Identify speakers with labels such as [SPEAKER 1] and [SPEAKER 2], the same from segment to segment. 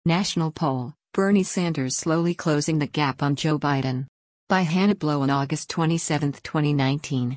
[SPEAKER 1] National poll, Bernie Sanders slowly closing the gap on Joe Biden. By Hannah Blow on August 27, 2019.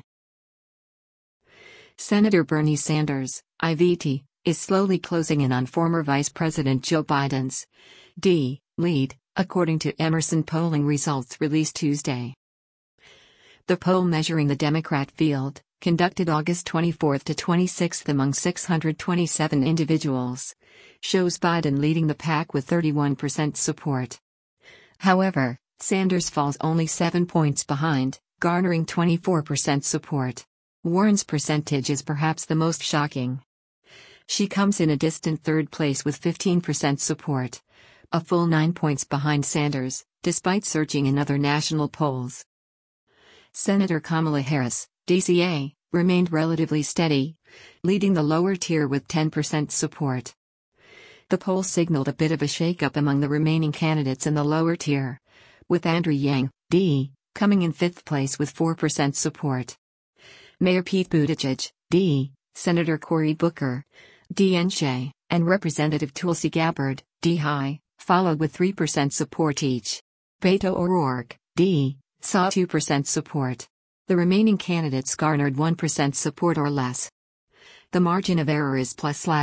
[SPEAKER 1] Senator Bernie Sanders, IVT, is slowly closing in on former Vice President Joe Biden's lead, according to Emerson polling results released Tuesday. The poll measuring the Democrat field, conducted August 24 to 26 among 627 individuals, shows Biden leading the pack with 31% support. However, Sanders falls only 7 points behind, garnering 24% support. Warren's percentage is perhaps the most shocking. She comes in a distant third place with 15% support, a full 9 points behind Sanders, despite surging in other national polls. Senator Kamala Harris, DCA, remained relatively steady, leading the lower tier with 10% support. The poll signaled a bit of a shakeup among the remaining candidates in the lower tier, with Andrew Yang, D, coming in 5th place with 4% support. Mayor Pete Buttigieg, D, Senator Cory Booker, DNJ, and Representative Tulsi Gabbard, D high, followed with 3% support each. Beto O'Rourke, D, saw 2% support. The remaining candidates garnered 1% support or less. The margin of error is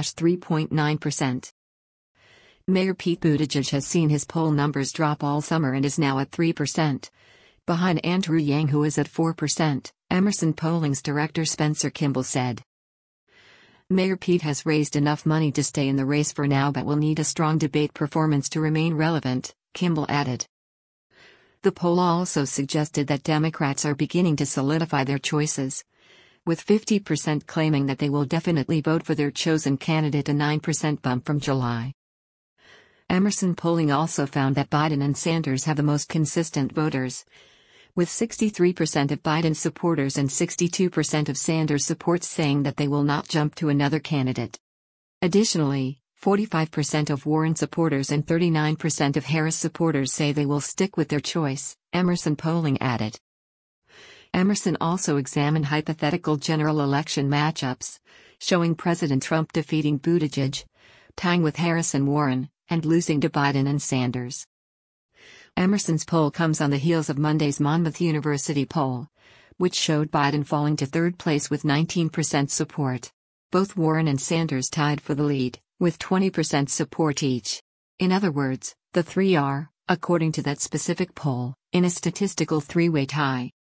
[SPEAKER 1] +3.9%. Mayor Pete Buttigieg has seen his poll numbers drop all summer and is now at 3%. Behind Andrew Yang, who is at 4%, Emerson Polling's director Spencer Kimball said. Mayor Pete has raised enough money to stay in the race for now but will need a strong debate performance to remain relevant, Kimball added. The poll also suggested that Democrats are beginning to solidify their choices, with 50% claiming that they will definitely vote for their chosen candidate, a 9% bump from July. Emerson polling also found that Biden and Sanders have the most consistent voters, with 63% of Biden supporters and 62% of Sanders supporters saying that they will not jump to another candidate. Additionally, 45% of Warren supporters and 39% of Harris supporters say they will stick with their choice, Emerson polling added. Emerson also examined hypothetical general election matchups, showing President Trump defeating Buttigieg, tying with Harris and Warren, and losing to Biden and Sanders. Emerson's poll comes on the heels of Monday's Monmouth University poll, which showed Biden falling to 3rd place with 19% support. Both Warren and Sanders tied for the lead, with 20% support each. In other words, the three are, according to that specific poll, in a statistical three-way tie.